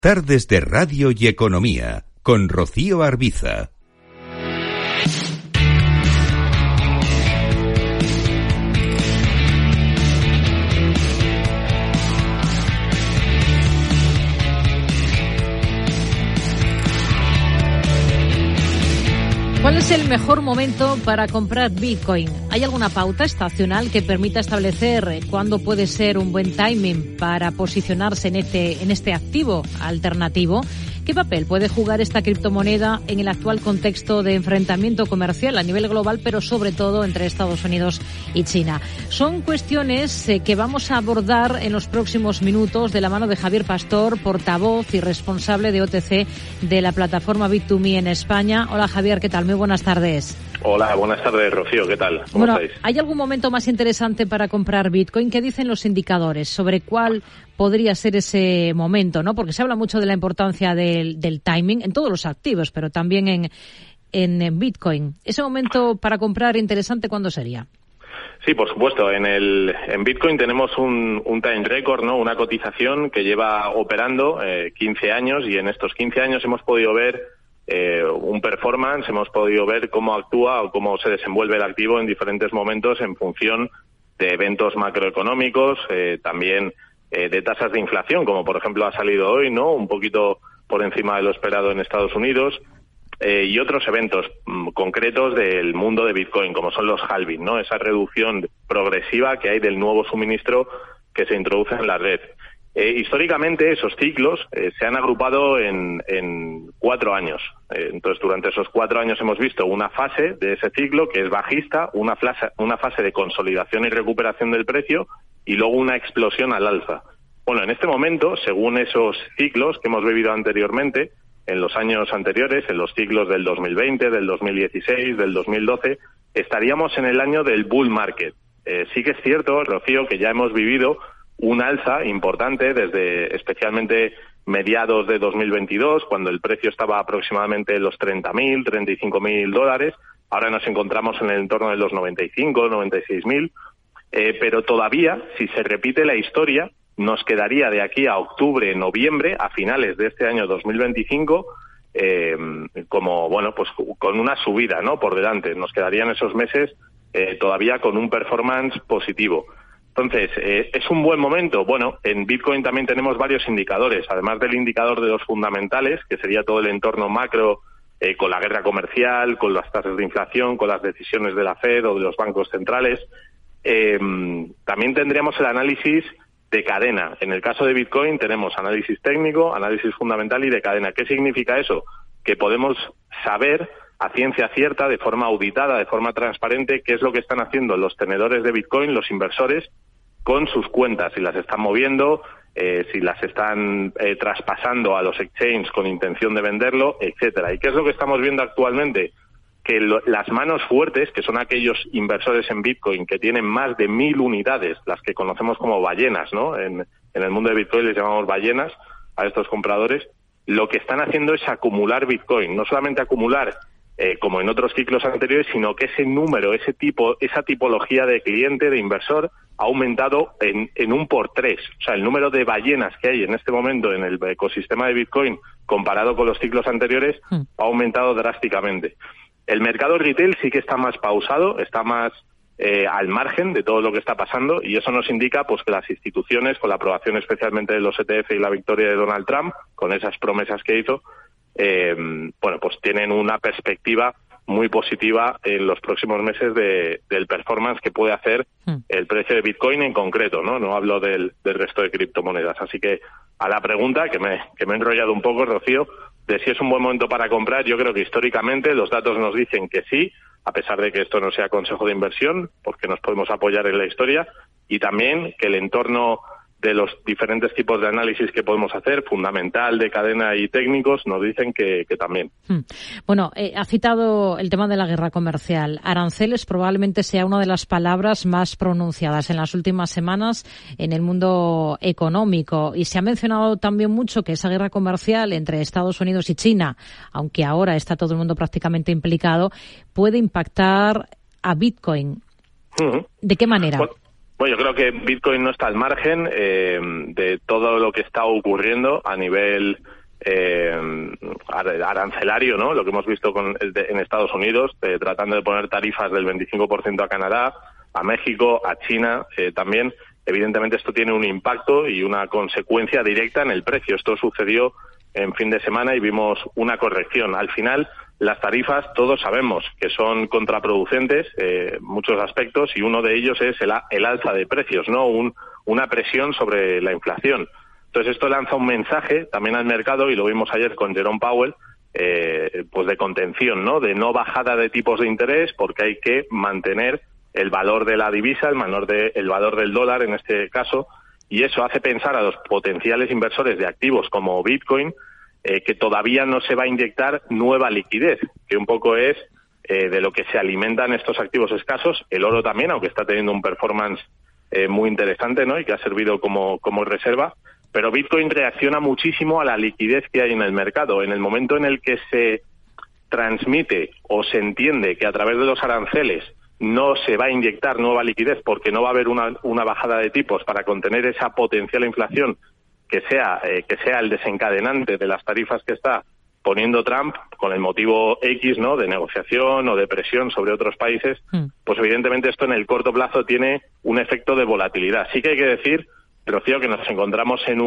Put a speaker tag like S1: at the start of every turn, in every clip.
S1: Tardes de Radio y Economía, con Rocío Arbiza.
S2: ¿Cuál es el mejor momento para comprar Bitcoin? ¿Hay alguna pauta estacional que permita establecer cuándo puede ser un buen timing para posicionarse en este activo alternativo? ¿Qué papel puede jugar esta criptomoneda en el actual contexto de enfrentamiento comercial a nivel global, pero sobre todo entre Estados Unidos y China? Son cuestiones que vamos a abordar en los próximos minutos de la mano de Javier Pastor, portavoz y responsable de OTC de la plataforma Bit2Me en España. Hola Javier, ¿qué tal? Muy buenas tardes.
S3: Hola, buenas tardes, Rocío, ¿qué tal? ¿Cómo estáis?
S2: ¿Hay algún momento más interesante para comprar Bitcoin? ¿Qué dicen los indicadores sobre cuál podría ser ese momento, ¿no? Porque se habla mucho de la importancia del timing en todos los activos, pero también en Bitcoin. ¿Ese momento para comprar interesante cuándo sería?
S3: Sí, por supuesto. En Bitcoin tenemos un time record, ¿no? Una cotización que lleva operando 15 años y en estos 15 años hemos podido ver un performance, hemos podido ver cómo actúa o cómo se desenvuelve el activo en diferentes momentos en función de eventos macroeconómicos, también de tasas de inflación, como por ejemplo ha salido hoy, ¿no? Un poquito por encima de lo esperado en Estados Unidos, y otros eventos concretos del mundo de Bitcoin, como son los halving, ¿no? Esa reducción progresiva que hay del nuevo suministro que se introduce en la red. Históricamente esos ciclos se han agrupado en 4 años. Entonces, durante esos 4 años hemos visto una fase de ese ciclo que es bajista, una fase de consolidación y recuperación del precio y luego una explosión al alza. Bueno, en este momento, según esos ciclos que hemos vivido anteriormente, en los años anteriores, en los ciclos del 2020, del 2016, del 2012, estaríamos en el año del bull market. Sí que es cierto, Rocío, que ya hemos vivido un alza importante desde especialmente mediados de 2022, cuando el precio estaba aproximadamente en los $30.000, $35.000. Ahora nos encontramos en el entorno de los 95, 96.000. Pero todavía, si se repite la historia, nos quedaría de aquí a octubre, noviembre, a finales de este año 2025, como, bueno, pues con una subida, ¿no? Por delante. Nos quedarían esos meses todavía con un performance positivo. Entonces, ¿es un buen momento? Bueno, en Bitcoin también tenemos varios indicadores, además del indicador de los fundamentales, que sería todo el entorno macro, con la guerra comercial, con las tasas de inflación, con las decisiones de la Fed o de los bancos centrales. También tendríamos el análisis de cadena. En el caso de Bitcoin tenemos análisis técnico, análisis fundamental y de cadena. ¿Qué significa eso? Que podemos saber a ciencia cierta, de forma auditada, de forma transparente, qué es lo que están haciendo los tenedores de Bitcoin, los inversores, con sus cuentas, si las están moviendo, si las están traspasando a los exchanges con intención de venderlo, etcétera. ¿Y qué es lo que estamos viendo actualmente? Que las manos fuertes, que son aquellos inversores en Bitcoin que tienen más de 1.000 unidades, las que conocemos como ballenas, ¿no? En el mundo de Bitcoin les llamamos ballenas a estos compradores, lo que están haciendo es acumular Bitcoin, no solamente acumular como en otros ciclos anteriores, sino que ese número, esa tipología de cliente, de inversor, ha aumentado en un por 3. O sea, el número de ballenas que hay en este momento en el ecosistema de Bitcoin, comparado con los ciclos anteriores, ha aumentado drásticamente. El mercado retail sí que está más pausado, está más al margen de todo lo que está pasando, y eso nos indica pues que las instituciones, con la aprobación especialmente de los ETF y la victoria de Donald Trump, con esas promesas que hizo, bueno, pues tienen una perspectiva muy positiva en los próximos meses del performance que puede hacer el precio de Bitcoin en concreto, ¿no? No hablo del resto de criptomonedas. Así que a la pregunta, que me he enrollado un poco, Rocío, de si es un buen momento para comprar, yo creo que históricamente los datos nos dicen que sí, a pesar de que esto no sea consejo de inversión, porque nos podemos apoyar en la historia, y también que el entorno de los diferentes tipos de análisis que podemos hacer, fundamental, de cadena y técnicos, nos dicen que también.
S2: Bueno, ha citado el tema de la guerra comercial. Aranceles probablemente sea una de las palabras más pronunciadas en las últimas semanas en el mundo económico. Y se ha mencionado también mucho que esa guerra comercial entre Estados Unidos y China, aunque ahora está todo el mundo prácticamente implicado, puede impactar a Bitcoin. ¿De qué manera?
S3: Bueno, yo creo que Bitcoin no está al margen de todo lo que está ocurriendo a nivel arancelario, ¿no? Lo que hemos visto en Estados Unidos, tratando de poner tarifas del 25% a Canadá, a México, a China también. Evidentemente esto tiene un impacto y una consecuencia directa en el precio. Esto sucedió en fin de semana y vimos una corrección. Al final, las tarifas todos sabemos que son contraproducentes en muchos aspectos y uno de ellos es el alza de precios, ¿no? Una presión sobre la inflación. Entonces esto lanza un mensaje también al mercado, y lo vimos ayer con Jerome Powell, pues de contención, ¿no? De no bajada de tipos de interés, porque hay que mantener el valor de la divisa, el valor del dólar en este caso, y eso hace pensar a los potenciales inversores de activos como Bitcoin que todavía no se va a inyectar nueva liquidez, que un poco es de lo que se alimentan estos activos escasos. El oro también, aunque está teniendo un performance muy interesante, ¿no? Y que ha servido como reserva, pero Bitcoin reacciona muchísimo a la liquidez que hay en el mercado. En el momento en el que se transmite o se entiende que a través de los aranceles no se va a inyectar nueva liquidez porque no va a haber una bajada de tipos para contener esa potencial inflación que sea el desencadenante de las tarifas que está poniendo Trump con el motivo X, ¿no? De negociación o de presión sobre otros países, pues evidentemente esto en el corto plazo tiene un efecto de volatilidad. Sí que hay que decir, Rocío, que nos encontramos en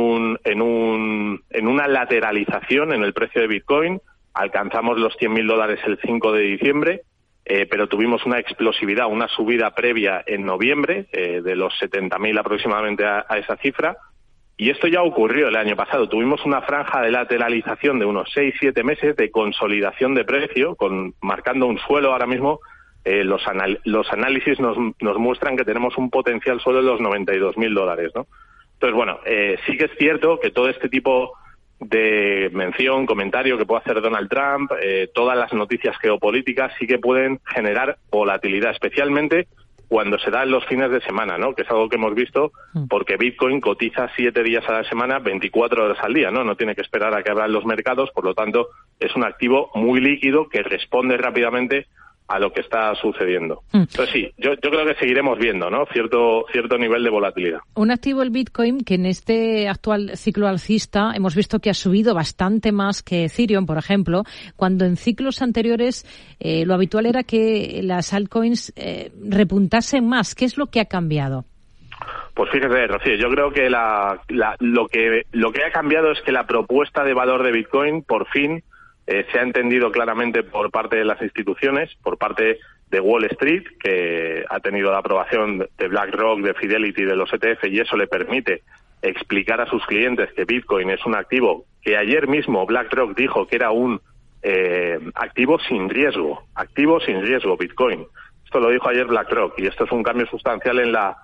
S3: una lateralización en el precio de Bitcoin. Alcanzamos los $100.000 el 5 de diciembre, pero tuvimos una explosividad, una subida previa en noviembre de los 70.000 aproximadamente a esa cifra. Y esto ya ocurrió el año pasado. Tuvimos una franja de lateralización de unos 6-7 meses de consolidación de precio, marcando un suelo ahora mismo. Los análisis nos muestran que tenemos un potencial suelo de los $92.000, ¿no? Entonces, bueno, sí que es cierto que todo este tipo de mención, comentario que puede hacer Donald Trump, todas las noticias geopolíticas sí que pueden generar volatilidad, especialmente cuando se da en los fines de semana, ¿no? Que es algo que hemos visto porque Bitcoin cotiza 7 días a la semana, 24 horas al día, ¿no? No tiene que esperar a que abran los mercados, por lo tanto, es un activo muy líquido que responde rápidamente a lo que está sucediendo. Entonces sí, yo creo que seguiremos viendo, ¿no? Cierto nivel de volatilidad.
S2: Un activo, el Bitcoin, que en este actual ciclo alcista hemos visto que ha subido bastante más que Ethereum, por ejemplo, cuando en ciclos anteriores lo habitual era que las altcoins repuntasen más. ¿Qué es lo que ha cambiado?
S3: Pues fíjese, Rocío, yo creo que lo que ha cambiado es que la propuesta de valor de Bitcoin, por fin, se ha entendido claramente por parte de las instituciones, por parte de Wall Street, que ha tenido la aprobación de BlackRock, de Fidelity, de los ETF, y eso le permite explicar a sus clientes que Bitcoin es un activo que ayer mismo BlackRock dijo que era un activo sin riesgo Bitcoin. Esto lo dijo ayer BlackRock, y esto es un cambio sustancial en la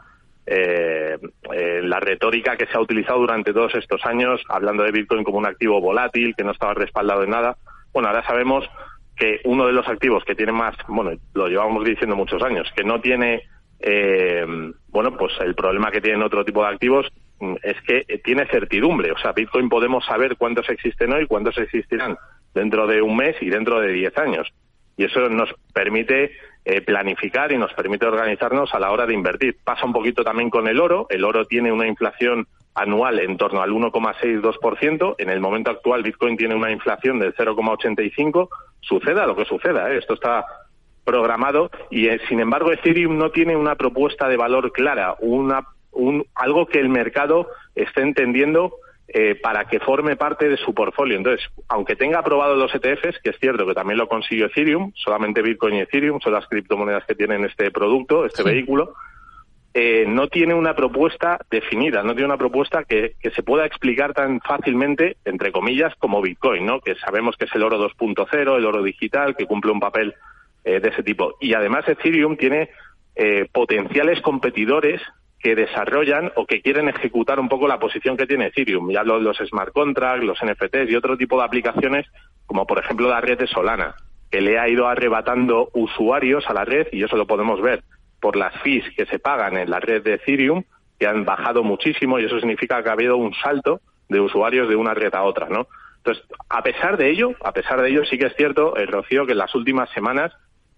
S3: retórica que se ha utilizado durante todos estos años, hablando de Bitcoin como un activo volátil, que no estaba respaldado en nada. Bueno, ahora sabemos que uno de los activos que tiene más, bueno, lo llevamos diciendo muchos años, que no tiene, pues el problema que tienen otro tipo de activos es que tiene certidumbre. O sea, Bitcoin podemos saber cuántos existen hoy, cuántos existirán dentro de un mes y dentro de 10 años. Y eso nos permite planificar y nos permite organizarnos a la hora de invertir. Pasa un poquito también con el oro. El oro tiene una inflación anual en torno al 1,62%. En el momento actual, Bitcoin tiene una inflación del 0,85%. Suceda lo que suceda, esto está programado. Y, sin embargo, Ethereum no tiene una propuesta de valor clara, algo que el mercado esté entendiendo para que forme parte de su portfolio. Entonces, aunque tenga aprobado los ETFs, que es cierto que también lo consiguió Ethereum, solamente Bitcoin y Ethereum son las criptomonedas que tienen este producto, vehículo, no tiene una propuesta definida, no tiene una propuesta que se pueda explicar tan fácilmente, entre comillas, como Bitcoin, ¿no? Que sabemos que es el oro 2.0, el oro digital, que cumple un papel de ese tipo. Y además Ethereum tiene potenciales competidores que desarrollan o que quieren ejecutar un poco la posición que tiene Ethereum. Ya los smart contracts, los NFTs y otro tipo de aplicaciones, como por ejemplo la red de Solana, que le ha ido arrebatando usuarios a la red, y eso lo podemos ver por las fees que se pagan en la red de Ethereum, que han bajado muchísimo, y eso significa que ha habido un salto de usuarios de una red a otra, ¿no? Entonces, a pesar de ello, sí que es cierto, Rocío, que en las últimas semanas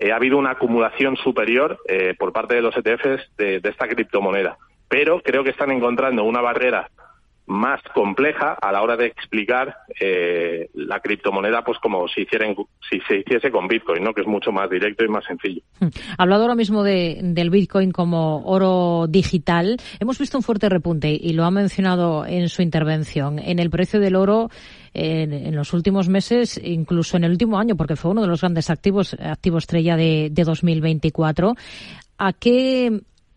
S3: ha habido una acumulación superior por parte de los ETFs de esta criptomoneda. Pero creo que están encontrando una barrera más compleja a la hora de explicar la criptomoneda, pues como si se hiciese con Bitcoin, ¿no? Que es mucho más directo y más sencillo.
S2: Ha hablado ahora mismo del Bitcoin como oro digital. Hemos visto un fuerte repunte y lo ha mencionado en su intervención en el precio del oro en los últimos meses, incluso en el último año, porque fue uno de los grandes activo estrella de 2024. ¿A qué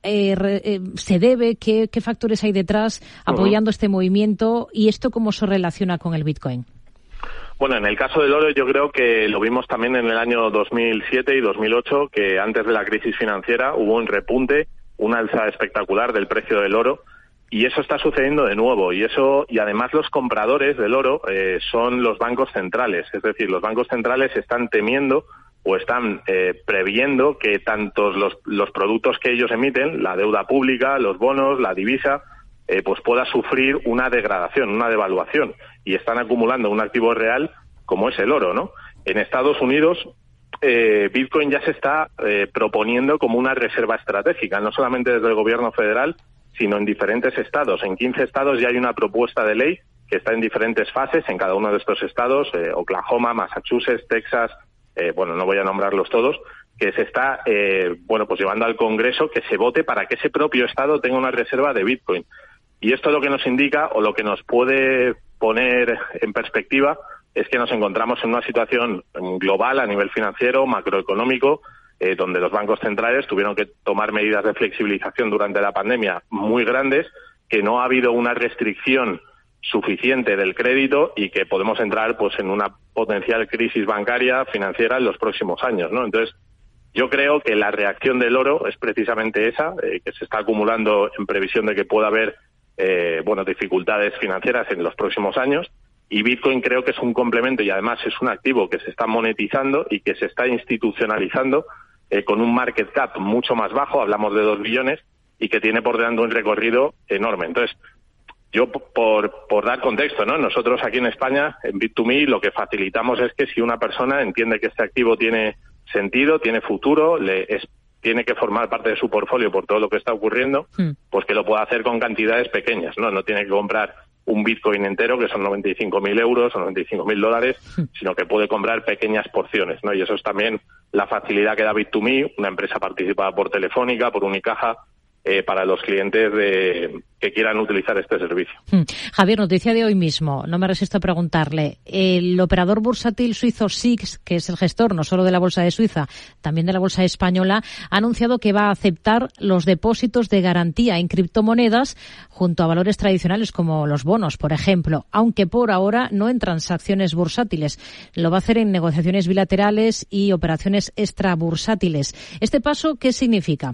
S2: se debe? ¿Qué factores hay detrás apoyando este movimiento? ¿Y esto cómo se relaciona con el Bitcoin?
S3: Bueno, en el caso del oro yo creo que lo vimos también en el año 2007 y 2008, que antes de la crisis financiera hubo un repunte, una alza espectacular del precio del oro, y eso está sucediendo de nuevo. Y además los compradores del oro son los bancos centrales, es decir, los bancos centrales están temiendo o están previendo que tantos los productos que ellos emiten, la deuda pública, los bonos, la divisa, pues pueda sufrir una degradación, una devaluación, y están acumulando un activo real como es el oro, ¿no? En Estados Unidos, Bitcoin ya se está proponiendo como una reserva estratégica, no solamente desde el gobierno federal, sino en diferentes estados. En 15 estados ya hay una propuesta de ley que está en diferentes fases en cada uno de estos estados, Oklahoma, Massachusetts, Texas, no voy a nombrarlos todos, que se está pues llevando al Congreso que se vote para que ese propio estado tenga una reserva de Bitcoin. Y esto lo que nos indica, o lo que nos puede poner en perspectiva, es que nos encontramos en una situación global a nivel financiero, macroeconómico, donde los bancos centrales tuvieron que tomar medidas de flexibilización durante la pandemia muy grandes, que no ha habido una restricción suficiente del crédito y que podemos entrar pues en una potencial crisis bancaria, financiera en los próximos años, ¿no? Entonces, yo creo que la reacción del oro es precisamente esa, que se está acumulando en previsión de que pueda haber dificultades financieras en los próximos años, y Bitcoin creo que es un complemento y además es un activo que se está monetizando y que se está institucionalizando con un market cap mucho más bajo, hablamos de 2 billones, y que tiene por delante un recorrido enorme. Entonces, yo, por dar contexto, ¿no? Nosotros aquí en España, en Bit2Me, lo que facilitamos es que si una persona entiende que este activo tiene sentido, tiene futuro, tiene que formar parte de su portfolio por todo lo que está ocurriendo, pues que lo pueda hacer con cantidades pequeñas, ¿no? No tiene que comprar un Bitcoin entero, que son 95.000 euros o $95.000, sino que puede comprar pequeñas porciones, ¿no? Y eso es también la facilidad que da Bit2Me, una empresa participada por Telefónica, por Unicaja, para los clientes que quieran utilizar este servicio.
S2: Javier, noticia de hoy mismo, no me resisto a preguntarle. El operador bursátil suizo SIX, que es el gestor no solo de la Bolsa de Suiza, también de la Bolsa Española, ha anunciado que va a aceptar los depósitos de garantía en criptomonedas junto a valores tradicionales como los bonos, por ejemplo, aunque por ahora no en transacciones bursátiles. Lo va a hacer en negociaciones bilaterales y operaciones extrabursátiles. ¿Este paso qué significa?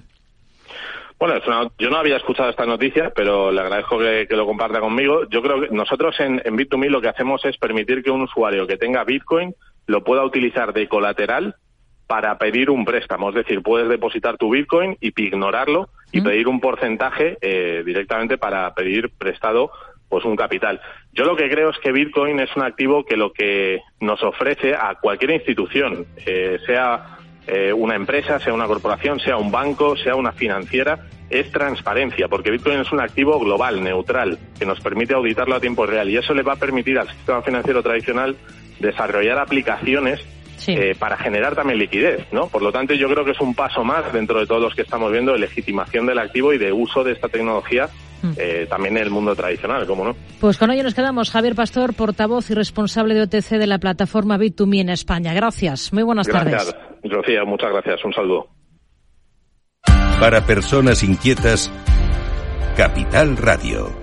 S3: Bueno, yo no había escuchado esta noticia, pero le agradezco que lo comparta conmigo. Yo creo que nosotros en Bit2Me lo que hacemos es permitir que un usuario que tenga Bitcoin lo pueda utilizar de colateral para pedir un préstamo. Es decir, puedes depositar tu Bitcoin y ignorarlo y pedir un porcentaje directamente para pedir prestado pues un capital. Yo lo que creo es que Bitcoin es un activo que lo que nos ofrece a cualquier institución, sea una empresa, sea una corporación, sea un banco, sea una financiera, es transparencia, porque Bitcoin es un activo global, neutral, que nos permite auditarlo a tiempo real, y eso le va a permitir al sistema financiero tradicional desarrollar aplicaciones para generar también liquidez, ¿no? Por lo tanto, yo creo que es un paso más dentro de todos los que estamos viendo de legitimación del activo y de uso de esta tecnología también en el mundo tradicional, ¿cómo no?
S2: Pues con ello nos quedamos. Javier Pastor, portavoz y responsable de OTC de la plataforma Bit2Me en España. Gracias. Muy buenas tardes.
S3: Gracias, Rocío. Muchas gracias. Un saludo.
S1: Para personas inquietas, Capital Radio.